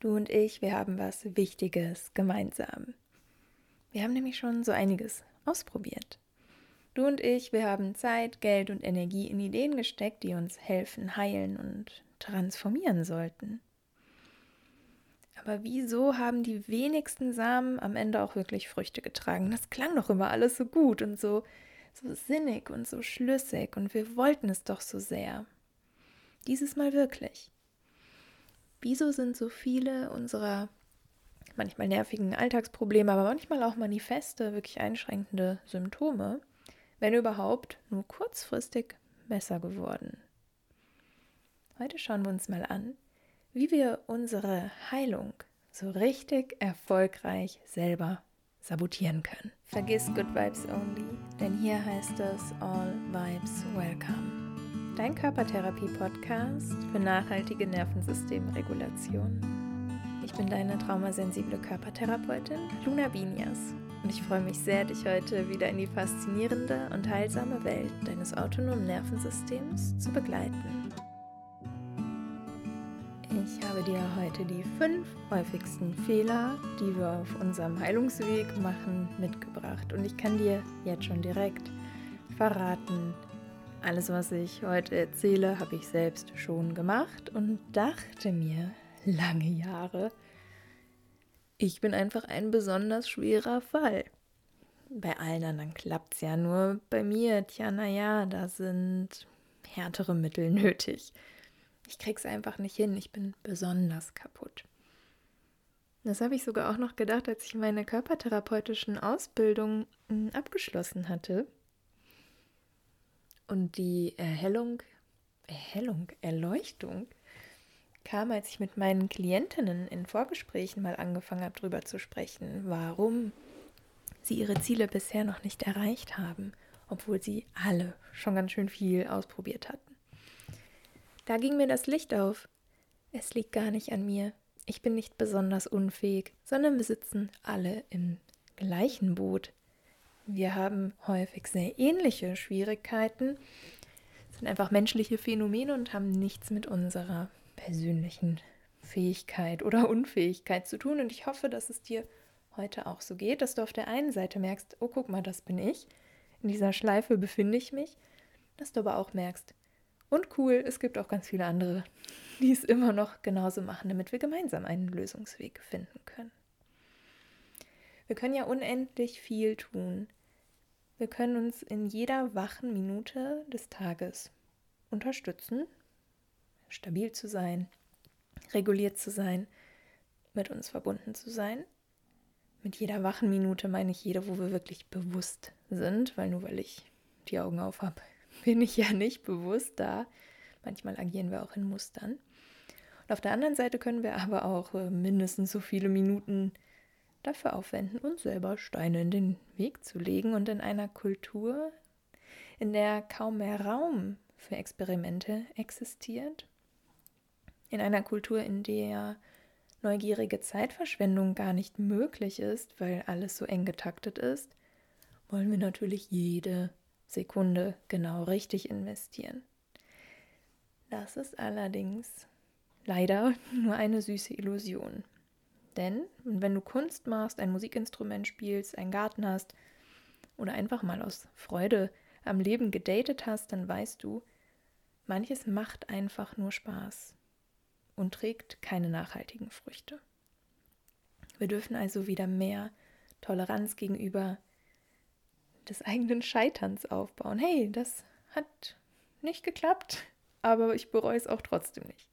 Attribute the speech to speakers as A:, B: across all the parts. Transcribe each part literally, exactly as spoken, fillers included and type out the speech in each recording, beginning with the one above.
A: Du und ich, wir haben was Wichtiges gemeinsam. Wir haben nämlich schon so einiges ausprobiert. Du und ich, wir haben Zeit, Geld und Energie in Ideen gesteckt, die uns helfen, heilen und transformieren sollten. Aber wieso haben die wenigsten Samen am Ende auch wirklich Früchte getragen? Das klang doch immer alles so gut und so, so sinnig und so schlüssig und wir wollten es doch so sehr. Dieses Mal wirklich. Wieso sind so viele unserer manchmal nervigen Alltagsprobleme, aber manchmal auch manifeste, wirklich einschränkende Symptome, wenn überhaupt, nur kurzfristig besser geworden? Heute schauen wir uns mal an, wie wir unsere Heilung so richtig erfolgreich selber sabotieren können. Vergiss Good Vibes Only, denn hier heißt es All Vibes Welcome. Dein Körpertherapie-Podcast für nachhaltige Nervensystemregulation. Ich bin deine traumasensible Körpertherapeutin Luna Binias und ich freue mich sehr, dich heute wieder in die faszinierende und heilsame Welt deines autonomen Nervensystems zu begleiten. Ich habe dir heute die fünf häufigsten Fehler, die wir auf unserem Heilungsweg machen, mitgebracht. Und ich kann dir jetzt schon direkt verraten, alles, was ich heute erzähle, habe ich selbst schon gemacht und dachte mir lange Jahre, ich bin einfach ein besonders schwerer Fall. Bei allen anderen klappt es ja, nur bei mir, tja, naja, da sind härtere Mittel nötig. Ich krieg's einfach nicht hin, ich bin besonders kaputt. Das habe ich sogar auch noch gedacht, als ich meine körpertherapeutischen Ausbildung abgeschlossen hatte. Und die Erhellung, Erhellung, Erleuchtung kam, als ich mit meinen Klientinnen in Vorgesprächen mal angefangen habe, darüber zu sprechen, warum sie ihre Ziele bisher noch nicht erreicht haben, obwohl sie alle schon ganz schön viel ausprobiert hatten. Da ging mir das Licht auf. Es liegt gar nicht an mir. Ich bin nicht besonders unfähig, sondern wir sitzen alle im gleichen Boot. Wir haben häufig sehr ähnliche Schwierigkeiten, sind einfach menschliche Phänomene und haben nichts mit unserer persönlichen Fähigkeit oder Unfähigkeit zu tun. Und ich hoffe, dass es dir heute auch so geht, dass du auf der einen Seite merkst, oh, guck mal, das bin ich. In dieser Schleife befinde ich mich. Dass du aber auch merkst, und cool, es gibt auch ganz viele andere, die es immer noch genauso machen, damit wir gemeinsam einen Lösungsweg finden können. Wir können ja unendlich viel tun. Wir können uns in jeder wachen Minute des Tages unterstützen, stabil zu sein, reguliert zu sein, mit uns verbunden zu sein. Mit jeder wachen Minute meine ich jede, wo wir wirklich bewusst sind, weil nur weil ich die Augen auf habe, bin ich ja nicht bewusst da. Manchmal agieren wir auch in Mustern. Und auf der anderen Seite können wir aber auch mindestens so viele Minuten dafür aufwenden, uns selber Steine in den Weg zu legen. Und in einer Kultur, in der kaum mehr Raum für Experimente existiert, in einer Kultur, in der neugierige Zeitverschwendung gar nicht möglich ist, weil alles so eng getaktet ist, wollen wir natürlich jede Sekunde genau richtig investieren. Das ist allerdings leider nur eine süße Illusion. Denn wenn du Kunst machst, ein Musikinstrument spielst, einen Garten hast oder einfach mal aus Freude am Leben gedatet hast, dann weißt du, manches macht einfach nur Spaß und trägt keine nachhaltigen Früchte. Wir dürfen also wieder mehr Toleranz gegenüber des eigenen Scheiterns aufbauen. Hey, das hat nicht geklappt, aber ich bereue es auch trotzdem nicht.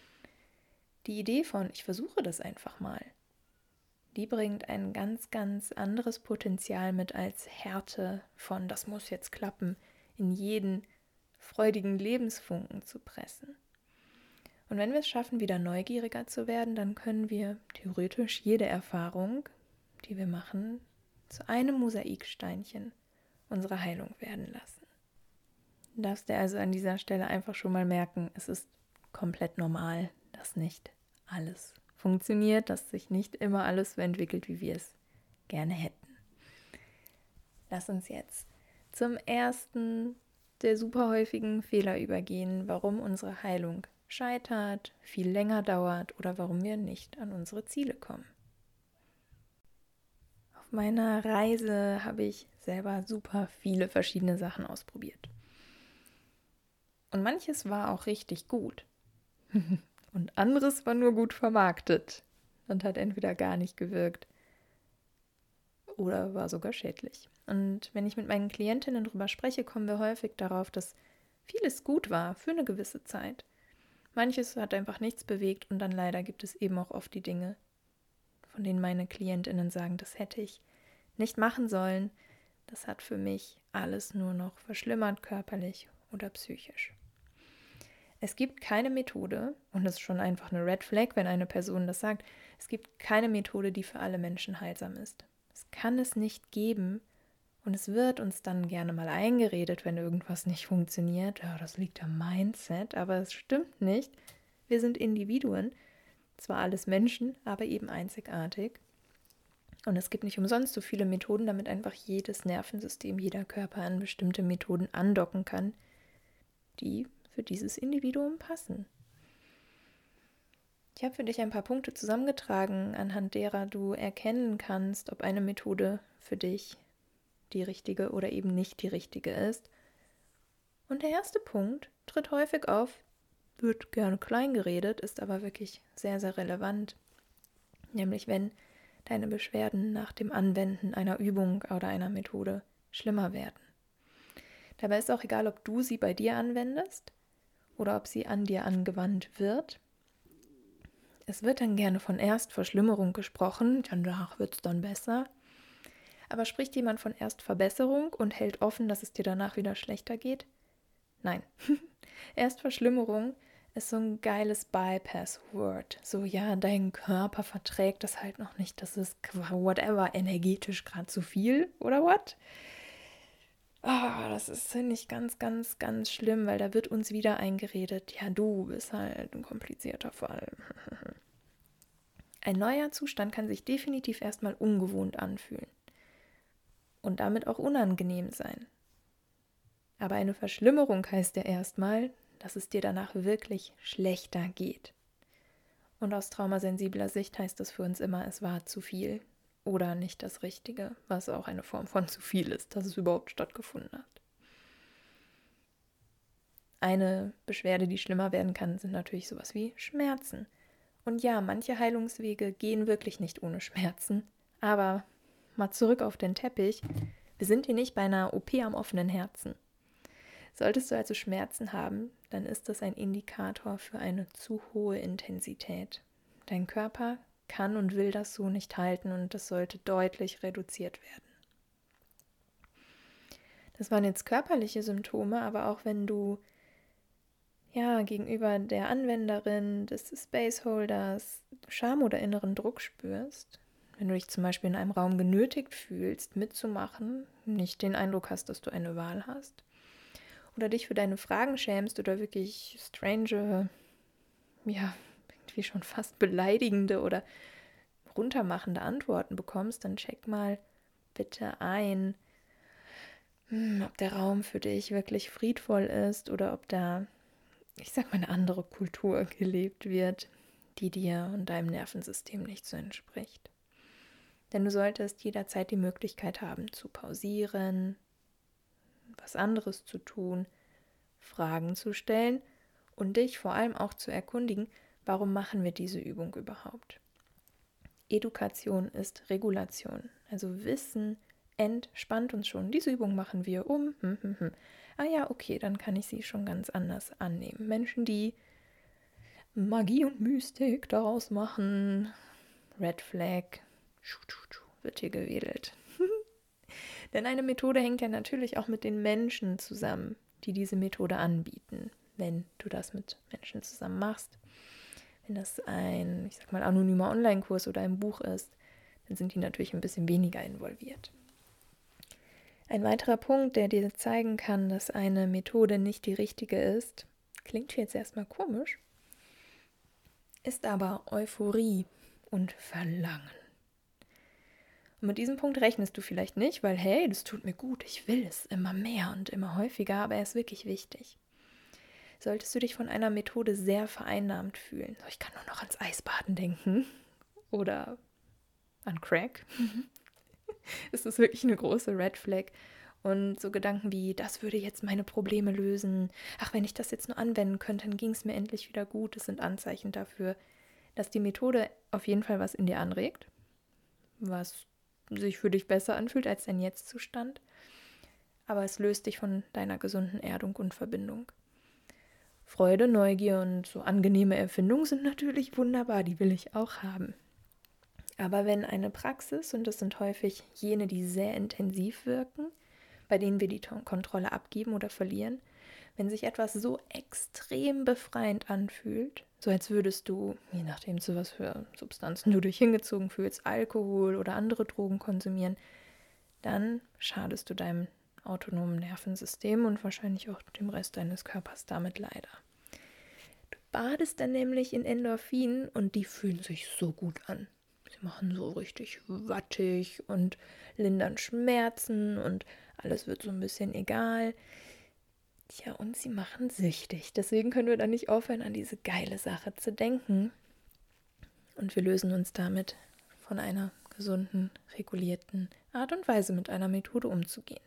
A: Die Idee von, ich versuche das einfach mal, die bringt ein ganz, ganz anderes Potenzial mit als Härte von, das muss jetzt klappen, in jeden freudigen Lebensfunken zu pressen. Und wenn wir es schaffen, wieder neugieriger zu werden, dann können wir theoretisch jede Erfahrung, die wir machen, zu einem Mosaiksteinchen unserer Heilung werden lassen. Du darfst dir also an dieser Stelle einfach schon mal merken, es ist komplett normal, dass nicht alles funktioniert, dass sich nicht immer alles so entwickelt, wie wir es gerne hätten. Lass uns jetzt zum ersten der super häufigen Fehler übergehen, warum unsere Heilung scheitert, viel länger dauert oder warum wir nicht an unsere Ziele kommen. Auf meiner Reise habe ich selber super viele verschiedene Sachen ausprobiert. Und manches war auch richtig gut. Und anderes war nur gut vermarktet und hat entweder gar nicht gewirkt oder war sogar schädlich. Und wenn ich mit meinen Klientinnen darüber spreche, kommen wir häufig darauf, dass vieles gut war für eine gewisse Zeit. Manches hat einfach nichts bewegt und dann leider gibt es eben auch oft die Dinge, von denen meine Klientinnen sagen, das hätte ich nicht machen sollen. Das hat für mich alles nur noch verschlimmert, körperlich oder psychisch. Es gibt keine Methode, und es ist schon einfach eine Red Flag, wenn eine Person das sagt, es gibt keine Methode, die für alle Menschen heilsam ist. Es kann es nicht geben und es wird uns dann gerne mal eingeredet, wenn irgendwas nicht funktioniert. Ja, das liegt am Mindset, aber es stimmt nicht. Wir sind Individuen, zwar alles Menschen, aber eben einzigartig. Und es gibt nicht umsonst so viele Methoden, damit einfach jedes Nervensystem, jeder Körper an bestimmte Methoden andocken kann, die für dieses Individuum passen. Ich habe für dich ein paar Punkte zusammengetragen, anhand derer du erkennen kannst, ob eine Methode für dich die richtige oder eben nicht die richtige ist. Und der erste Punkt tritt häufig auf, wird gerne klein geredet, ist aber wirklich sehr, sehr relevant. Nämlich wenn deine Beschwerden nach dem Anwenden einer Übung oder einer Methode schlimmer werden. Dabei ist auch egal, ob du sie bei dir anwendest oder ob sie an dir angewandt wird. Es wird dann gerne von Erstverschlimmerung gesprochen, danach wird es dann besser. Aber spricht jemand von Erstverbesserung und hält offen, dass es dir danach wieder schlechter geht? Nein. Erstverschlimmerung ist so ein geiles Bypass-Word. So, ja, dein Körper verträgt das halt noch nicht. Das ist whatever, energetisch gerade zu viel oder what? Oh, das ist, finde ich, ganz, ganz, ganz schlimm, weil da wird uns wieder eingeredet, ja, du bist halt ein komplizierter Fall. Ein neuer Zustand kann sich definitiv erstmal ungewohnt anfühlen und damit auch unangenehm sein. Aber eine Verschlimmerung heißt ja erstmal, dass es dir danach wirklich schlechter geht. Und aus traumasensibler Sicht heißt das für uns immer, es war zu viel oder nicht das Richtige, was auch eine Form von zu viel ist, dass es überhaupt stattgefunden hat. Eine Beschwerde, die schlimmer werden kann, sind natürlich sowas wie Schmerzen. Und ja, manche Heilungswege gehen wirklich nicht ohne Schmerzen, aber mal zurück auf den Teppich, wir sind hier nicht bei einer O P am offenen Herzen. Solltest du also Schmerzen haben, dann ist das ein Indikator für eine zu hohe Intensität. Dein Körper kann und will das so nicht halten und das sollte deutlich reduziert werden. Das waren jetzt körperliche Symptome, aber auch wenn du ja gegenüber der Anwenderin des Spaceholders Scham oder inneren Druck spürst, wenn du dich zum Beispiel in einem Raum genötigt fühlst, mitzumachen, nicht den Eindruck hast, dass du eine Wahl hast, oder dich für deine Fragen schämst oder wirklich strange, ja, irgendwie schon fast beleidigende oder runtermachende Antworten bekommst, dann check mal bitte ein, hm, ob der Raum für dich wirklich friedvoll ist oder ob da, ich sag mal, eine andere Kultur gelebt wird, die dir und deinem Nervensystem nicht so entspricht. Denn du solltest jederzeit die Möglichkeit haben, zu pausieren, was anderes zu tun, Fragen zu stellen und dich vor allem auch zu erkundigen, warum machen wir diese Übung überhaupt? Edukation ist Regulation, also Wissen entspannt uns schon. Diese Übung machen wir um, hm, hm, hm. Ah ja, okay, dann kann ich sie schon ganz anders annehmen. Menschen, die Magie und Mystik daraus machen, Red Flag, wird hier gewedelt. Denn eine Methode hängt ja natürlich auch mit den Menschen zusammen, die diese Methode anbieten, wenn du das mit Menschen zusammen machst. Wenn das ein, ich sag mal, anonymer Online-Kurs oder ein Buch ist, dann sind die natürlich ein bisschen weniger involviert. Ein weiterer Punkt, der dir zeigen kann, dass eine Methode nicht die richtige ist, klingt jetzt erstmal komisch, ist aber Euphorie und Verlangen. Und mit diesem Punkt rechnest du vielleicht nicht, weil hey, das tut mir gut, ich will es immer mehr und immer häufiger, aber er ist wirklich wichtig. Solltest du dich von einer Methode sehr vereinnahmt fühlen, so, ich kann nur noch ans Eisbaden denken oder an Crack, ist das wirklich eine große Red Flag. Und so Gedanken wie, das würde jetzt meine Probleme lösen, ach, wenn ich das jetzt nur anwenden könnte, dann ging es mir endlich wieder gut. Das sind Anzeichen dafür, dass die Methode auf jeden Fall was in dir anregt, was sich für dich besser anfühlt als dein Jetzt-Zustand. Aber es löst dich von deiner gesunden Erdung und Verbindung. Freude, Neugier und so angenehme Erfindungen sind natürlich wunderbar, die will ich auch haben. Aber wenn eine Praxis, und das sind häufig jene, die sehr intensiv wirken, bei denen wir die Kontrolle abgeben oder verlieren, wenn sich etwas so extrem befreiend anfühlt, so als würdest du, je nachdem zu was für Substanzen du dich hingezogen fühlst, Alkohol oder andere Drogen konsumieren, dann schadest du deinem autonomen Nervensystem und wahrscheinlich auch dem Rest deines Körpers damit leider. Du badest dann nämlich in Endorphinen und die fühlen sich so gut an. Sie machen so richtig wattig und lindern Schmerzen und alles wird so ein bisschen egal. Tja, und sie machen süchtig. Deswegen können wir dann nicht aufhören, an diese geile Sache zu denken. Und wir lösen uns damit von einer gesunden, regulierten Art und Weise mit einer Methode umzugehen.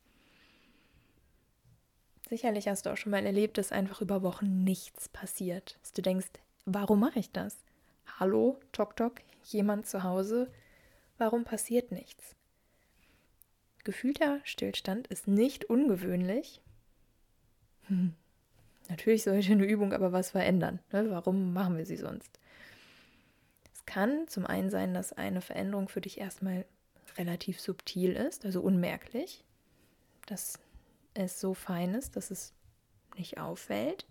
A: Sicherlich hast du auch schon mal erlebt, dass einfach über Wochen nichts passiert. Dass du denkst, warum mache ich das? Hallo, Tok Tok, jemand zu Hause? Warum passiert nichts? Gefühlter Stillstand ist nicht ungewöhnlich. Hm. Natürlich sollte eine Übung aber was verändern. Ne? Warum machen wir sie sonst? Es kann zum einen sein, dass eine Veränderung für dich erstmal relativ subtil ist, also unmerklich, dass es so fein ist, dass es nicht auffällt.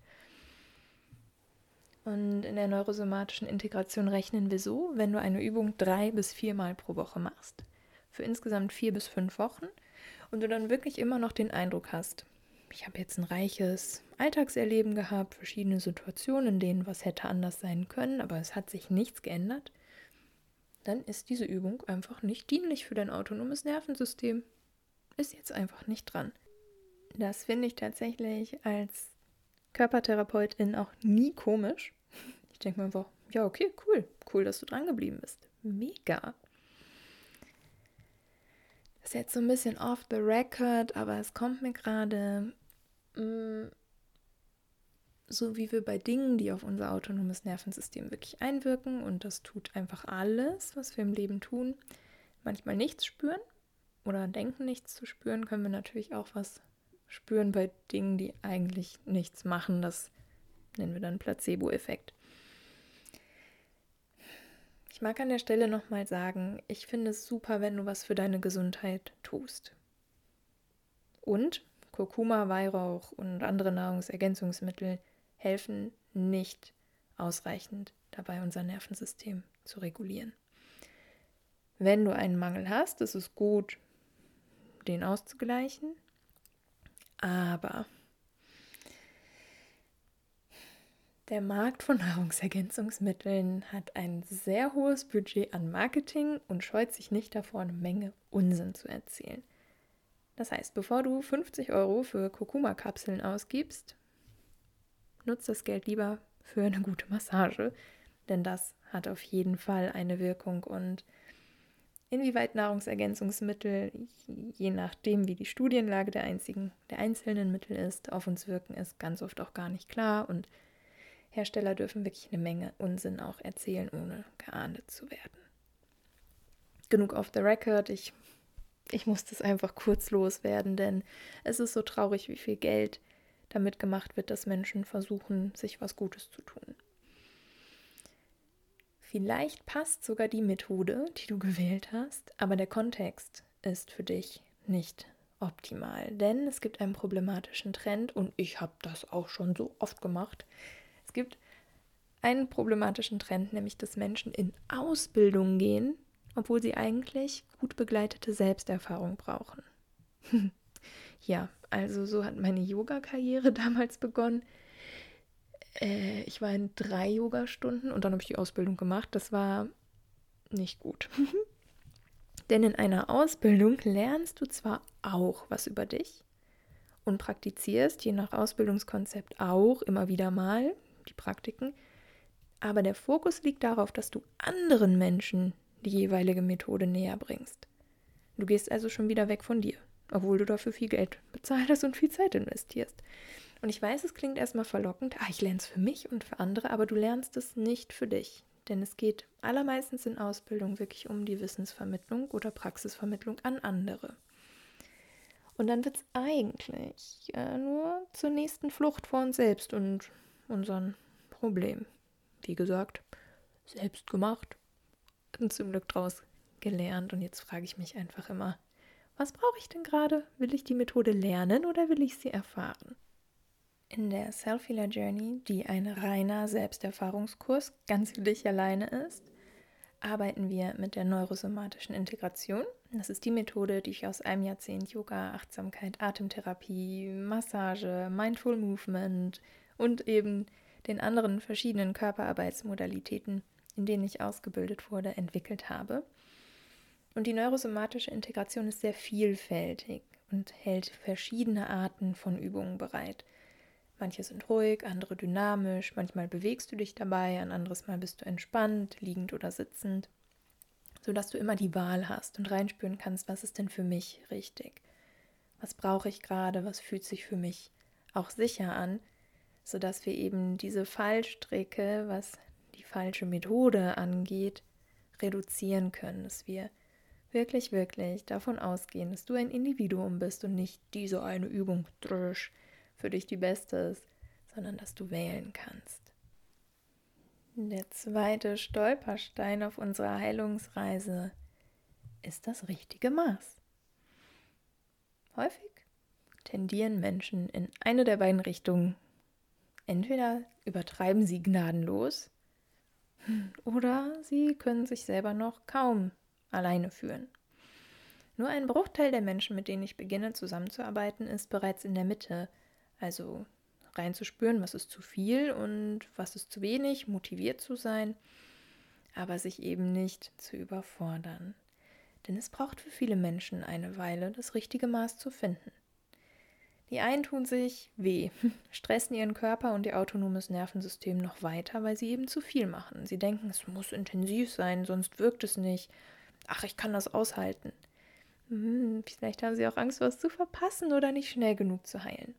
A: Und in der neurosomatischen Integration rechnen wir so, wenn du eine Übung drei bis viermal pro Woche machst, für insgesamt vier bis fünf Wochen und du dann wirklich immer noch den Eindruck hast, ich habe jetzt ein reiches Alltagserleben gehabt, verschiedene Situationen, in denen was hätte anders sein können, aber es hat sich nichts geändert, dann ist diese Übung einfach nicht dienlich für dein autonomes Nervensystem. Ist jetzt einfach nicht dran. Das finde ich tatsächlich als Körpertherapeutin auch nie komisch. Ich denke mir einfach, ja, okay, cool. Cool, dass du dran geblieben bist. Mega. Das ist jetzt so ein bisschen off the record, aber es kommt mir gerade, mh, so wie wir bei Dingen, die auf unser autonomes Nervensystem wirklich einwirken, und das tut einfach alles, was wir im Leben tun, manchmal nichts spüren oder denken, nichts zu spüren, können wir natürlich auch was spüren bei Dingen, die eigentlich nichts machen. Das nennen wir dann Placebo-Effekt. Ich mag an der Stelle nochmal sagen, ich finde es super, wenn du was für deine Gesundheit tust. Und Kurkuma, Weihrauch und andere Nahrungsergänzungsmittel helfen nicht ausreichend dabei, unser Nervensystem zu regulieren. Wenn du einen Mangel hast, ist es gut, den auszugleichen. Aber der Markt von Nahrungsergänzungsmitteln hat ein sehr hohes Budget an Marketing und scheut sich nicht davor, eine Menge Unsinn zu erzählen. Das heißt, bevor du fünfzig Euro für Kurkuma-Kapseln ausgibst, nutz das Geld lieber für eine gute Massage, denn das hat auf jeden Fall eine Wirkung. Und inwieweit Nahrungsergänzungsmittel, je nachdem wie die Studienlage der, einzigen, der einzelnen Mittel ist, auf uns wirken, ist ganz oft auch gar nicht klar. Und Hersteller dürfen wirklich eine Menge Unsinn auch erzählen, ohne geahndet zu werden. Genug off the record, ich, ich muss das einfach kurz loswerden, denn es ist so traurig, wie viel Geld damit gemacht wird, dass Menschen versuchen, sich was Gutes zu tun. Vielleicht passt sogar die Methode, die du gewählt hast, aber der Kontext ist für dich nicht optimal, denn es gibt einen problematischen Trend und ich habe das auch schon so oft gemacht. Es gibt einen problematischen Trend, nämlich dass Menschen in Ausbildung gehen, obwohl sie eigentlich gut begleitete Selbsterfahrung brauchen. Ja, also so hat meine Yoga-Karriere damals begonnen. Äh, ich war in drei Yogastunden und dann habe ich die Ausbildung gemacht. Das war nicht gut. Denn in einer Ausbildung lernst du zwar auch was über dich und praktizierst, je nach Ausbildungskonzept auch immer wieder mal die Praktiken. Aber der Fokus liegt darauf, dass du anderen Menschen die jeweilige Methode näher bringst. Du gehst also schon wieder weg von dir, obwohl du dafür viel Geld bezahlt hast und viel Zeit investierst. Und ich weiß, es klingt erstmal verlockend, ah, ich lerne es für mich und für andere, aber du lernst es nicht für dich. Denn es geht allermeistens in Ausbildung wirklich um die Wissensvermittlung oder Praxisvermittlung an andere. Und dann wird es eigentlich äh, nur zur nächsten Flucht vor uns selbst und unseren Problemen. Wie gesagt, selbst gemacht und zum Glück draus gelernt. Und jetzt frage ich mich einfach immer, was brauche ich denn gerade? Will ich die Methode lernen oder will ich sie erfahren? In der Self-Healer Journey, die ein reiner Selbsterfahrungskurs ganz für dich alleine ist, arbeiten wir mit der neurosomatischen Integration. Das ist die Methode, die ich aus einem Jahrzehnt Yoga, Achtsamkeit, Atemtherapie, Massage, Mindful Movement und eben den anderen verschiedenen Körperarbeitsmodalitäten, in denen ich ausgebildet wurde, entwickelt habe. Und die neurosomatische Integration ist sehr vielfältig und hält verschiedene Arten von Übungen bereit. Manche sind ruhig, andere dynamisch, manchmal bewegst du dich dabei, ein anderes Mal bist du entspannt, liegend oder sitzend, sodass du immer die Wahl hast und reinspüren kannst, was ist denn für mich richtig? Was brauche ich gerade? Was fühlt sich für mich auch sicher an? Sodass wir eben diese Fallstricke, was die falsche Methode angeht, reduzieren können, dass wir wirklich, wirklich davon ausgehen, dass du ein Individuum bist und nicht diese eine Übung für dich die beste ist, sondern dass du wählen kannst. Der zweite Stolperstein auf unserer Heilungsreise ist das richtige Maß. Häufig tendieren Menschen in eine der beiden Richtungen. Entweder übertreiben sie gnadenlos oder sie können sich selber noch kaum alleine führen. Nur ein Bruchteil der Menschen, mit denen ich beginne zusammenzuarbeiten, ist bereits in der Mitte. Also reinzuspüren, was ist zu viel und was ist zu wenig, motiviert zu sein, aber sich eben nicht zu überfordern. Denn es braucht für viele Menschen eine Weile, das richtige Maß zu finden. Die einen tun sich weh, stressen ihren Körper und ihr autonomes Nervensystem noch weiter, weil sie eben zu viel machen. Sie denken, es muss intensiv sein, sonst wirkt es nicht. Ach, ich kann das aushalten. Hm, vielleicht haben sie auch Angst, was zu verpassen oder nicht schnell genug zu heilen.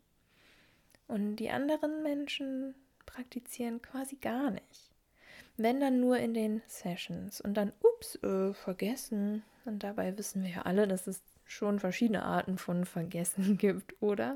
A: Und die anderen Menschen praktizieren quasi gar nicht. Wenn dann nur in den Sessions und dann, ups, äh, vergessen. Und dabei wissen wir ja alle, dass es schon verschiedene Arten von Vergessen gibt, oder?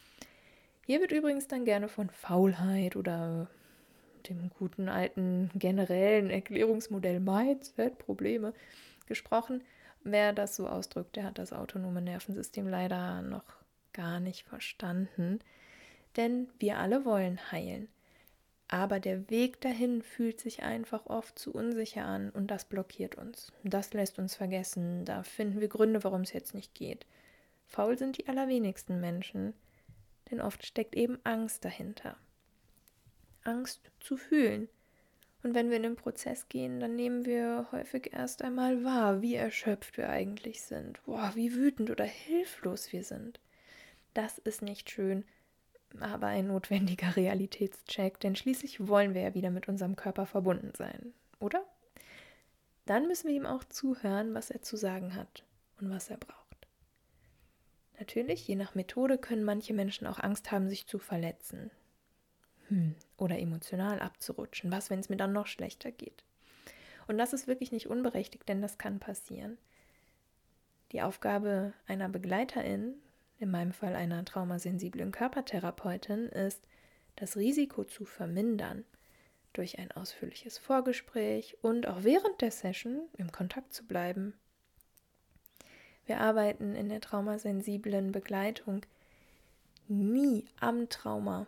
A: Hier wird übrigens dann gerne von Faulheit oder dem guten alten generellen Erklärungsmodell Mindset, Probleme gesprochen. Wer das so ausdrückt, der hat das autonome Nervensystem leider noch gar nicht verstanden. Denn wir alle wollen heilen. Aber der Weg dahin fühlt sich einfach oft zu unsicher an und das blockiert uns. Das lässt uns vergessen, da finden wir Gründe, warum es jetzt nicht geht. Faul sind die allerwenigsten Menschen, denn oft steckt eben Angst dahinter. Angst zu fühlen. Und wenn wir in den Prozess gehen, dann nehmen wir häufig erst einmal wahr, wie erschöpft wir eigentlich sind. Boah, wie wütend oder hilflos wir sind. Das ist nicht schön, aber ein notwendiger Realitätscheck, denn schließlich wollen wir ja wieder mit unserem Körper verbunden sein, oder? Dann müssen wir ihm auch zuhören, was er zu sagen hat und was er braucht. Natürlich, je nach Methode können manche Menschen auch Angst haben, sich zu verletzen hm, oder emotional abzurutschen. Was, wenn es mir dann noch schlechter geht? Und das ist wirklich nicht unberechtigt, denn das kann passieren. Die Aufgabe einer Begleiterin, in meinem Fall einer traumasensiblen Körpertherapeutin, ist, das Risiko zu vermindern, durch ein ausführliches Vorgespräch und auch während der Session im Kontakt zu bleiben. Wir arbeiten in der traumasensiblen Begleitung nie am Trauma,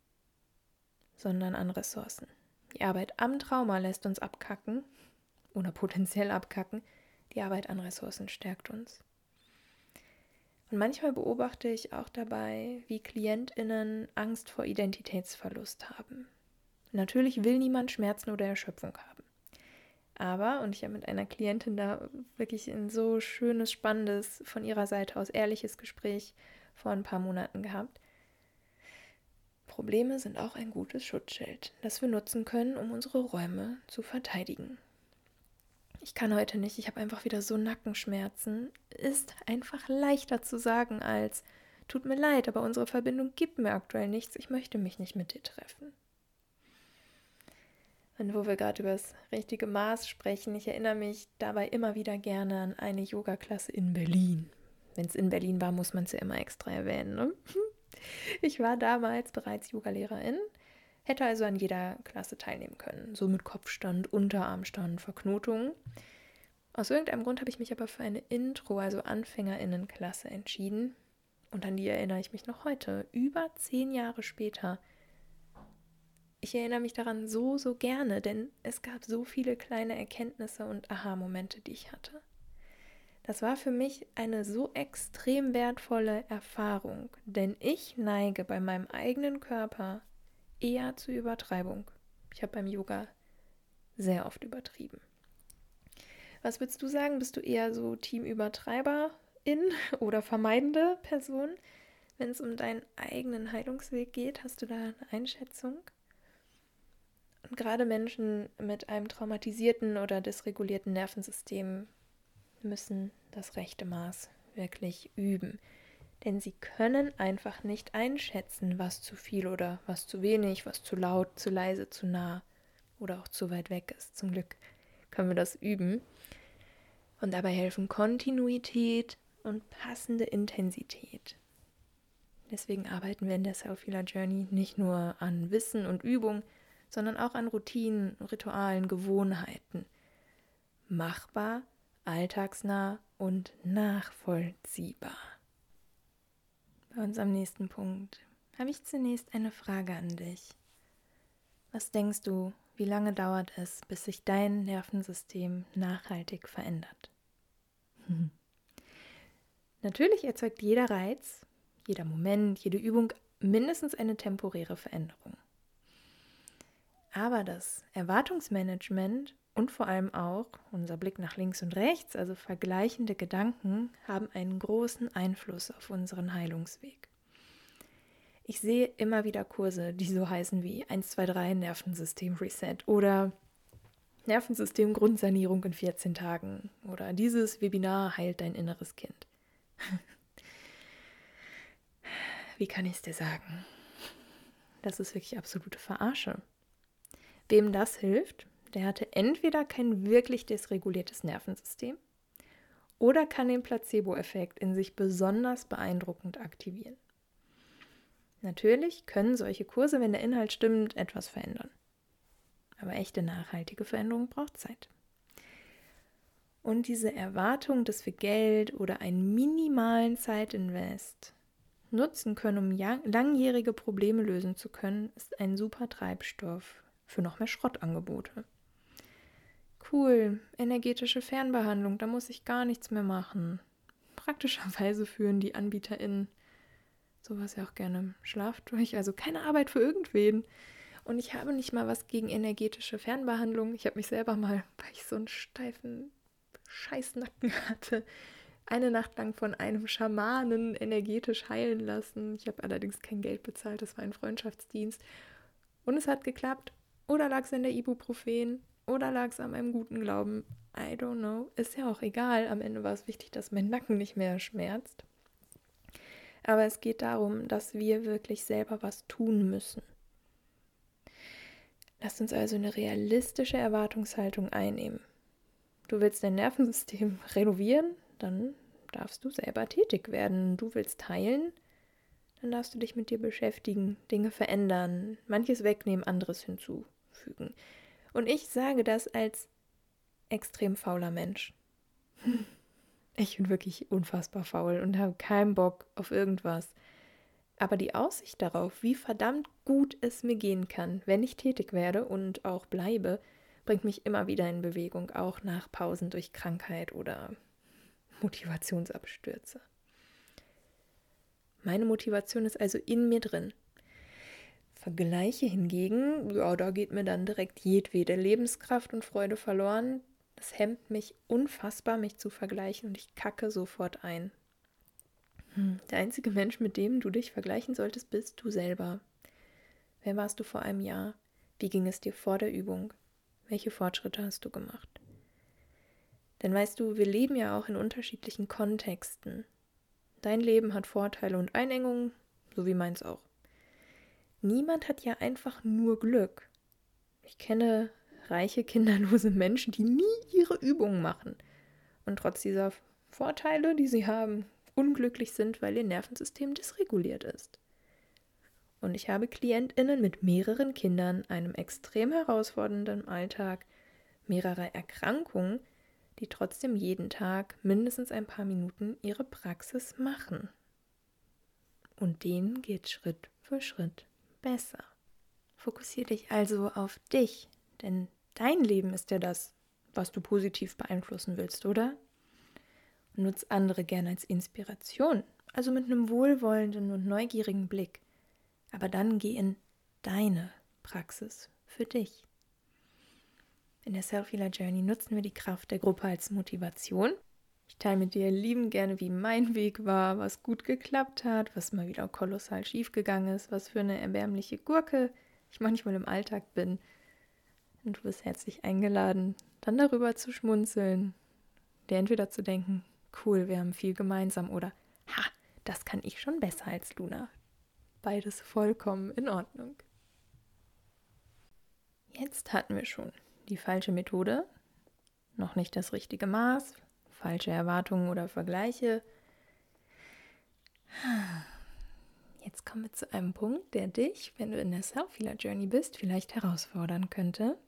A: sondern an Ressourcen. Die Arbeit am Trauma lässt uns abkacken oder potenziell abkacken. Die Arbeit an Ressourcen stärkt uns. Und manchmal beobachte ich auch dabei, wie KlientInnen Angst vor Identitätsverlust haben. Natürlich will niemand Schmerzen oder Erschöpfung haben. Aber, und ich habe mit einer Klientin da wirklich ein so schönes, spannendes, von ihrer Seite aus ehrliches Gespräch vor ein paar Monaten gehabt. Probleme sind auch ein gutes Schutzschild, das wir nutzen können, um unsere Räume zu verteidigen. Ich kann heute nicht, ich habe einfach wieder so Nackenschmerzen. Ist einfach leichter zu sagen als, tut mir leid, aber unsere Verbindung gibt mir aktuell nichts, ich möchte mich nicht mit dir treffen. Und wo wir gerade über das richtige Maß sprechen, ich erinnere mich dabei immer wieder gerne an eine Yoga-Klasse in Berlin. Wenn es in Berlin war, muss man es ja immer extra erwähnen. Ne? Ich war damals bereits Yogalehrerin, hätte also an jeder Klasse teilnehmen können. So mit Kopfstand, Unterarmstand, Verknotungen. Aus irgendeinem Grund habe ich mich aber für eine Intro, also AnfängerInnen-Klasse entschieden. Und an die erinnere ich mich noch heute, über zehn Jahre später. Ich erinnere mich daran so, so gerne, denn es gab so viele kleine Erkenntnisse und Aha-Momente, die ich hatte. Das war für mich eine so extrem wertvolle Erfahrung, denn ich neige bei meinem eigenen Körper eher zur Übertreibung. Ich habe beim Yoga sehr oft übertrieben. Was würdest du sagen? Bist du eher so Team-Übertreiberin oder vermeidende Person? Wenn es um deinen eigenen Heilungsweg geht, hast du da eine Einschätzung? Und gerade Menschen mit einem traumatisierten oder dysregulierten Nervensystem müssen das rechte Maß wirklich üben. Denn sie können einfach nicht einschätzen, was zu viel oder was zu wenig, was zu laut, zu leise, zu nah oder auch zu weit weg ist. Zum Glück können wir das üben. Und dabei helfen Kontinuität und passende Intensität. Deswegen arbeiten wir in der Self-Healer Journey nicht nur an Wissen und Übung, sondern auch an Routinen, Ritualen, Gewohnheiten. Machbar, alltagsnah und nachvollziehbar. Bei unserem nächsten Punkt habe ich zunächst eine Frage an dich. Was denkst du, wie lange dauert es, bis sich dein Nervensystem nachhaltig verändert? Hm. Natürlich erzeugt jeder Reiz, jeder Moment, jede Übung mindestens eine temporäre Veränderung. Aber das Erwartungsmanagement und vor allem auch unser Blick nach links und rechts, also vergleichende Gedanken, haben einen großen Einfluss auf unseren Heilungsweg. Ich sehe immer wieder Kurse, die so heißen wie eins, zwei, drei Nervensystem Reset oder Nervensystem Grundsanierung in vierzehn Tagen oder dieses Webinar heilt dein inneres Kind. Wie kann ich es dir sagen? Das ist wirklich absolute Verarsche. Wem das hilft, der hatte entweder kein wirklich dysreguliertes Nervensystem oder kann den Placebo-Effekt in sich besonders beeindruckend aktivieren. Natürlich können solche Kurse, wenn der Inhalt stimmt, etwas verändern. Aber echte nachhaltige Veränderung braucht Zeit. Und diese Erwartung, dass wir Geld oder einen minimalen Zeitinvest nutzen können, um langjährige Probleme lösen zu können, ist ein super Treibstoff für noch mehr Schrottangebote. Cool, energetische Fernbehandlung, da muss ich gar nichts mehr machen. Praktischerweise führen die AnbieterInnen sowas ja auch gerne Schlaf durch, also keine Arbeit für irgendwen. Und ich habe nicht mal was gegen energetische Fernbehandlung. Ich habe mich selber mal, weil ich so einen steifen Scheißnacken hatte, eine Nacht lang von einem Schamanen energetisch heilen lassen. Ich habe allerdings kein Geld bezahlt, das war ein Freundschaftsdienst. Und es hat geklappt. Oder lag es an der Ibuprofen? Oder lag es an meinem guten Glauben? I don't know. Ist ja auch egal. Am Ende war es wichtig, dass mein Nacken nicht mehr schmerzt. Aber es geht darum, dass wir wirklich selber was tun müssen. Lasst uns also eine realistische Erwartungshaltung einnehmen. Du willst dein Nervensystem renovieren, dann darfst du selber tätig werden. Du willst heilen, dann darfst du dich mit dir beschäftigen, Dinge verändern, manches wegnehmen, anderes hinzufügen. Und ich sage das als extrem fauler Mensch. Ich bin wirklich unfassbar faul und habe keinen Bock auf irgendwas. Aber die Aussicht darauf, wie verdammt gut es mir gehen kann, wenn ich tätig werde und auch bleibe, bringt mich immer wieder in Bewegung, auch nach Pausen durch Krankheit oder Motivationsabstürze. Meine Motivation ist also in mir drin. Vergleiche hingegen, ja, da geht mir dann direkt jedwede Lebenskraft und Freude verloren. Das hemmt mich unfassbar, mich zu vergleichen und ich kacke sofort ein. Hm, Der einzige Mensch, mit dem du dich vergleichen solltest, bist du selber. Wer warst du vor einem Jahr? Wie ging es dir vor der Übung? Welche Fortschritte hast du gemacht? Denn weißt du, wir leben ja auch in unterschiedlichen Kontexten. Dein Leben hat Vorteile und Einengungen, so wie meins auch. Niemand hat ja einfach nur Glück. Ich kenne reiche, kinderlose Menschen, die nie ihre Übungen machen und trotz dieser Vorteile, die sie haben, unglücklich sind, weil ihr Nervensystem dysreguliert ist. Und ich habe KlientInnen mit mehreren Kindern, einem extrem herausfordernden Alltag, mehrere Erkrankungen, die trotzdem jeden Tag mindestens ein paar Minuten ihre Praxis machen. Und denen geht Schritt für Schritt besser. Fokussiere dich also auf dich, denn dein Leben ist ja das, was du positiv beeinflussen willst, oder? Nutz andere gerne als Inspiration, also mit einem wohlwollenden und neugierigen Blick. Aber dann geh in deine Praxis für dich. In der Self-Healer Journey nutzen wir die Kraft der Gruppe als Motivation. Ich teile mit dir liebend gerne, wie mein Weg war, was gut geklappt hat, was mal wieder kolossal schief gegangen ist, was für eine erbärmliche Gurke ich manchmal im Alltag bin. Und du bist herzlich eingeladen, dann darüber zu schmunzeln, dir entweder zu denken, cool, wir haben viel gemeinsam oder ha, das kann ich schon besser als Luna. Beides vollkommen in Ordnung. Jetzt hatten wir schon die falsche Methode, noch nicht das richtige Maß, falsche Erwartungen oder Vergleiche. Jetzt kommen wir zu einem Punkt, der dich, wenn du in der Self-Healer-Journey bist, vielleicht herausfordern könnte.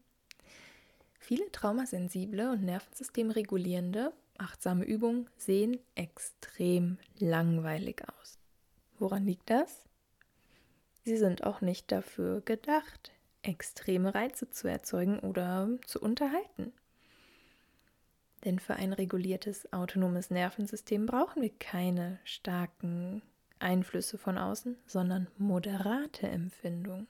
A: Viele traumasensible und nervensystemregulierende, achtsame Übungen sehen extrem langweilig aus. Woran liegt das? Sie sind auch nicht dafür gedacht, extreme Reize zu erzeugen oder zu unterhalten. Denn für ein reguliertes, autonomes Nervensystem brauchen wir keine starken Einflüsse von außen, sondern moderate Empfindung.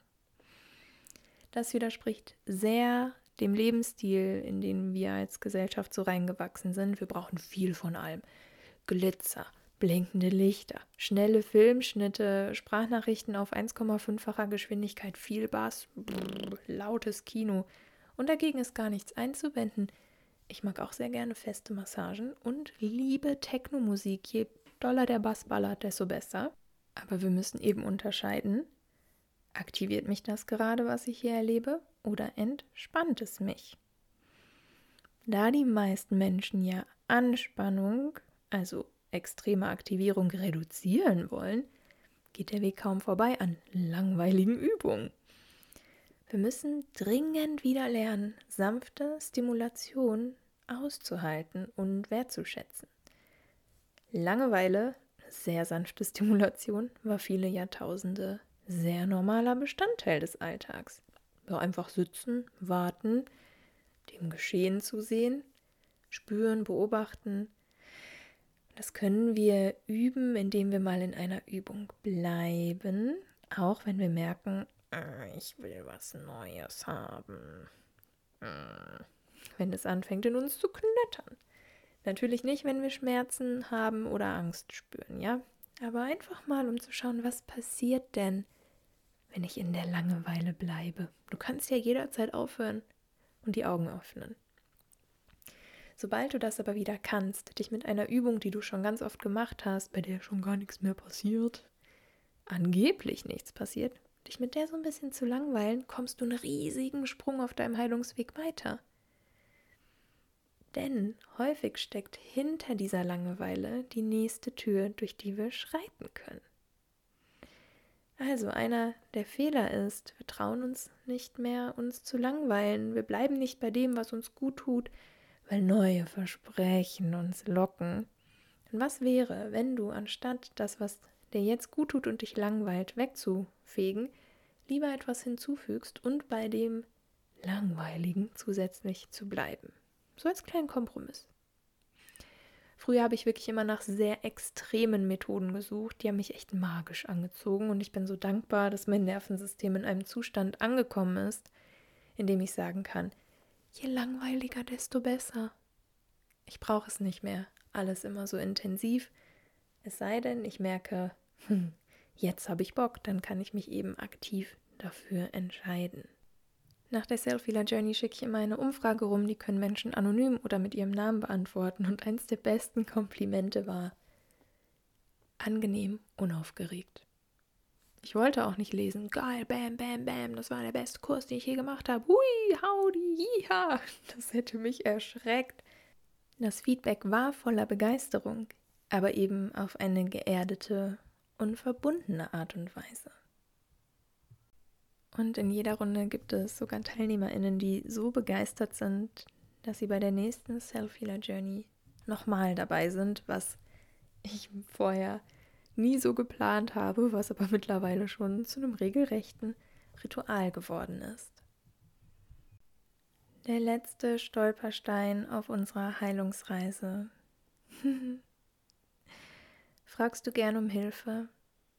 A: Das widerspricht sehr dem Lebensstil, in den wir als Gesellschaft so reingewachsen sind. Wir brauchen viel von allem. Glitzer, blinkende Lichter, schnelle Filmschnitte, Sprachnachrichten auf eins Komma fünffacher Geschwindigkeit, viel Bass, brrr, lautes Kino. Und dagegen ist gar nichts einzuwenden. Ich mag auch sehr gerne feste Massagen und liebe Techno-Musik. Je doller der Bass ballert, desto besser. Aber wir müssen eben unterscheiden, aktiviert mich das gerade, was ich hier erlebe, oder entspannt es mich? Da die meisten Menschen ja Anspannung, also extreme Aktivierung, reduzieren wollen, geht der Weg kaum vorbei an langweiligen Übungen. Wir müssen dringend wieder lernen, sanfte Stimulation auszuhalten und wertzuschätzen. Langeweile, sehr sanfte Stimulation, war viele Jahrtausende sehr normaler Bestandteil des Alltags. Wir einfach sitzen, warten, dem Geschehen zusehen, spüren, beobachten. Das können wir üben, indem wir mal in einer Übung bleiben, auch wenn wir merken, ich will was Neues haben. Wenn es anfängt, in uns zu knattern. Natürlich nicht, wenn wir Schmerzen haben oder Angst spüren, ja? Aber einfach mal, um zu schauen, was passiert denn, wenn ich in der Langeweile bleibe. Du kannst ja jederzeit aufhören und die Augen öffnen. Sobald du das aber wieder kannst, dich mit einer Übung, die du schon ganz oft gemacht hast, bei der schon gar nichts mehr passiert, angeblich nichts passiert, dich mit der so ein bisschen zu langweilen, kommst du einen riesigen Sprung auf deinem Heilungsweg weiter. Denn häufig steckt hinter dieser Langeweile die nächste Tür, durch die wir schreiten können. Also einer der Fehler ist, wir trauen uns nicht mehr, uns zu langweilen. Wir bleiben nicht bei dem, was uns gut tut, weil neue Versprechen uns locken. Und was wäre, wenn du anstatt das, was dir jetzt gut tut und dich langweilt, wegzufegen, lieber etwas hinzufügst und bei dem Langweiligen zusätzlich zu bleiben? So als kleinen Kompromiss. Früher habe ich wirklich immer nach sehr extremen Methoden gesucht. Die haben mich echt magisch angezogen und ich bin so dankbar, dass mein Nervensystem in einem Zustand angekommen ist, in dem ich sagen kann, je langweiliger, desto besser. Ich brauche es nicht mehr, alles immer so intensiv. Es sei denn, ich merke, hm, jetzt habe ich Bock, dann kann ich mich eben aktiv dafür entscheiden. Nach der Self-Healer-Journey schicke ich immer eine Umfrage rum, die können Menschen anonym oder mit ihrem Namen beantworten. Und eins der besten Komplimente war: angenehm, unaufgeregt. Ich wollte auch nicht lesen, geil, bam, bam, bam, das war der beste Kurs, den ich je gemacht habe. Hui, howdy, jiha. Das hätte mich erschreckt. Das Feedback war voller Begeisterung, aber eben auf eine geerdete und verbundene Art und Weise. Und in jeder Runde gibt es sogar TeilnehmerInnen, die so begeistert sind, dass sie bei der nächsten Self-Healer-Journey nochmal dabei sind, was ich vorher nie so geplant habe, was aber mittlerweile schon zu einem regelrechten Ritual geworden ist. Der letzte Stolperstein auf unserer Heilungsreise. Fragst du gern um Hilfe?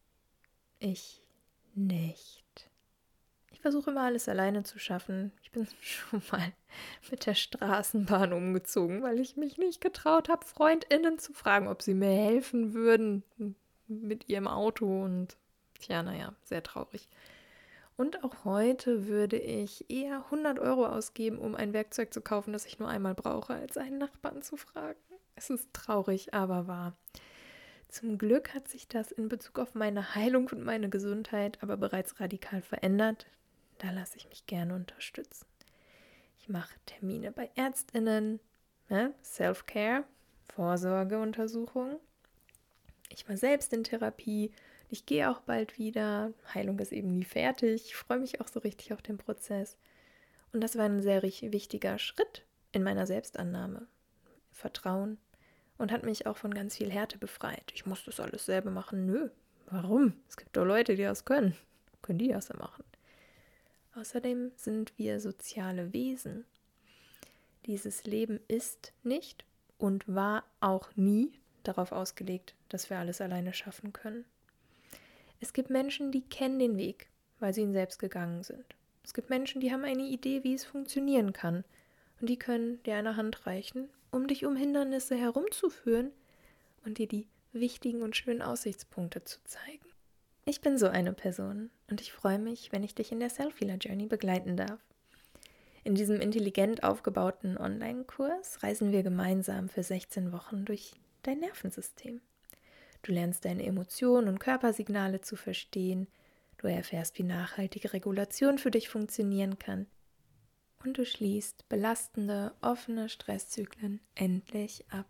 A: Ich nicht. Ich versuche immer alles alleine zu schaffen. Ich bin schon mal mit der Straßenbahn umgezogen, weil ich mich nicht getraut habe, FreundInnen zu fragen, ob sie mir helfen würden mit ihrem Auto. Und tja, naja, sehr traurig. Und auch heute würde ich eher hundert Euro ausgeben, um ein Werkzeug zu kaufen, das ich nur einmal brauche, als einen Nachbarn zu fragen. Es ist traurig, aber wahr. Zum Glück hat sich das in Bezug auf meine Heilung und meine Gesundheit aber bereits radikal verändert. Da lasse ich mich gerne unterstützen. Ich mache Termine bei ÄrztInnen, ne? Self-Care, Vorsorgeuntersuchungen. Ich war selbst in Therapie. Ich gehe auch bald wieder. Heilung ist eben nie fertig. Ich freue mich auch so richtig auf den Prozess. Und das war ein sehr wichtiger Schritt in meiner Selbstannahme. Vertrauen. Und hat mich auch von ganz viel Härte befreit. Ich muss das alles selber machen. Nö, warum? Es gibt doch Leute, die das können. Können die das ja machen. Außerdem sind wir soziale Wesen. Dieses Leben ist nicht und war auch nie darauf ausgelegt, dass wir alles alleine schaffen können. Es gibt Menschen, die kennen den Weg, weil sie ihn selbst gegangen sind. Es gibt Menschen, die haben eine Idee, wie es funktionieren kann. Und die können dir eine Hand reichen, um dich um Hindernisse herumzuführen und dir die wichtigen und schönen Aussichtspunkte zu zeigen. Ich bin so eine Person und ich freue mich, wenn ich dich in der Self-Healer-Journey begleiten darf. In diesem intelligent aufgebauten Online-Kurs reisen wir gemeinsam für sechzehn Wochen durch dein Nervensystem. Du lernst deine Emotionen und Körpersignale zu verstehen, du erfährst, wie nachhaltige Regulation für dich funktionieren kann und du schließt belastende, offene Stresszyklen endlich ab.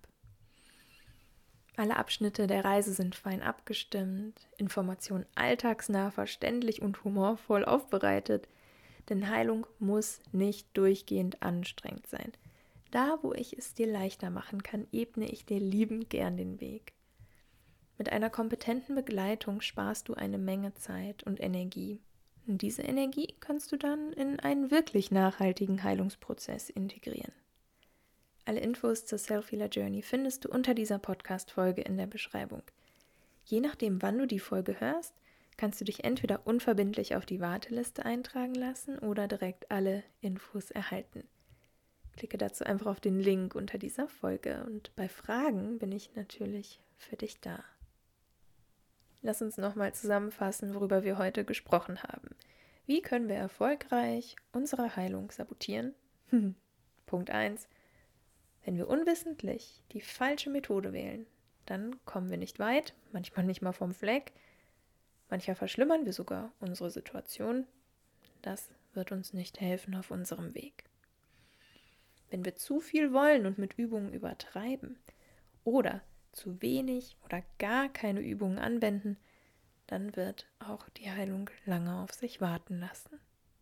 A: Alle Abschnitte der Reise sind fein abgestimmt, Informationen alltagsnah, verständlich und humorvoll aufbereitet, denn Heilung muss nicht durchgehend anstrengend sein. Da, wo ich es dir leichter machen kann, ebne ich dir liebend gern den Weg. Mit einer kompetenten Begleitung sparst du eine Menge Zeit und Energie. Und diese Energie kannst du dann in einen wirklich nachhaltigen Heilungsprozess integrieren. Alle Infos zur Self-Healer-Journey findest du unter dieser Podcast-Folge in der Beschreibung. Je nachdem, wann du die Folge hörst, kannst du dich entweder unverbindlich auf die Warteliste eintragen lassen oder direkt alle Infos erhalten. Klicke dazu einfach auf den Link unter dieser Folge und bei Fragen bin ich natürlich für dich da. Lass uns nochmal zusammenfassen, worüber wir heute gesprochen haben. Wie können wir erfolgreich unsere Heilung sabotieren? Punkt eins. Wenn wir unwissentlich die falsche Methode wählen, dann kommen wir nicht weit, manchmal nicht mal vom Fleck. Manchmal verschlimmern wir sogar unsere Situation. Das wird uns nicht helfen auf unserem Weg. Wenn wir zu viel wollen und mit Übungen übertreiben oder zu wenig oder gar keine Übungen anwenden, dann wird auch die Heilung lange auf sich warten lassen.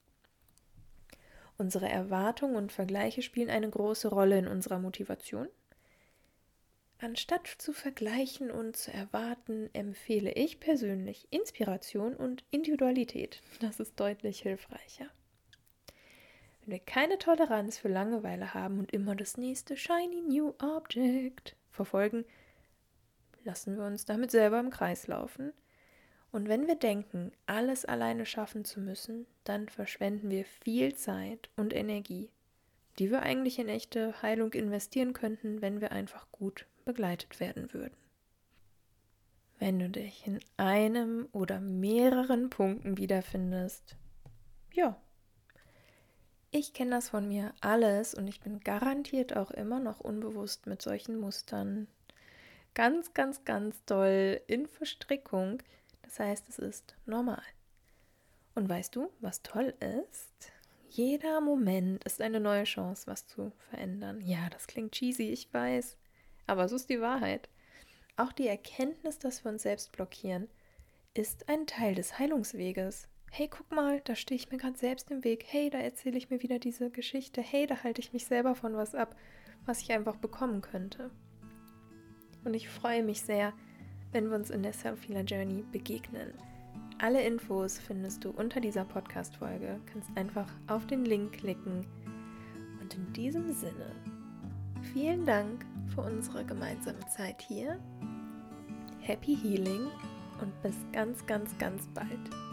A: Unsere Erwartungen und Vergleiche spielen eine große Rolle in unserer Motivation. Anstatt zu vergleichen und zu erwarten, empfehle ich persönlich Inspiration und Individualität. Das ist deutlich hilfreicher. Wenn wir keine Toleranz für Langeweile haben und immer das nächste Shiny New Object verfolgen, lassen wir uns damit selber im Kreis laufen. Und wenn wir denken, alles alleine schaffen zu müssen, dann verschwenden wir viel Zeit und Energie, die wir eigentlich in echte Heilung investieren könnten, wenn wir einfach gut begleitet werden würden. wenn du dich in einem oder mehreren Punkten wiederfindest. Ja, ich kenne das von mir alles und ich bin garantiert auch immer noch unbewusst mit solchen Mustern ganz, ganz, ganz doll in Verstrickung. Das heißt, es ist normal. Und weißt du, was toll ist? Jeder Moment ist eine neue Chance, was zu verändern. Ja, das klingt cheesy, ich weiß, aber so ist die Wahrheit. Auch die Erkenntnis, dass wir uns selbst blockieren, ist ein Teil des Heilungsweges. Hey, guck mal, da stehe ich mir gerade selbst im Weg. Hey, da erzähle ich mir wieder diese Geschichte. Hey, da halte ich mich selber von was ab, was ich einfach bekommen könnte. Und ich freue mich sehr, wenn wir uns in der Self-Healer Journey begegnen. Alle Infos findest du unter dieser Podcast-Folge. Du kannst einfach auf den Link klicken. Und in diesem Sinne, vielen Dank für unsere gemeinsame Zeit hier. Happy Healing und bis ganz, ganz, ganz bald.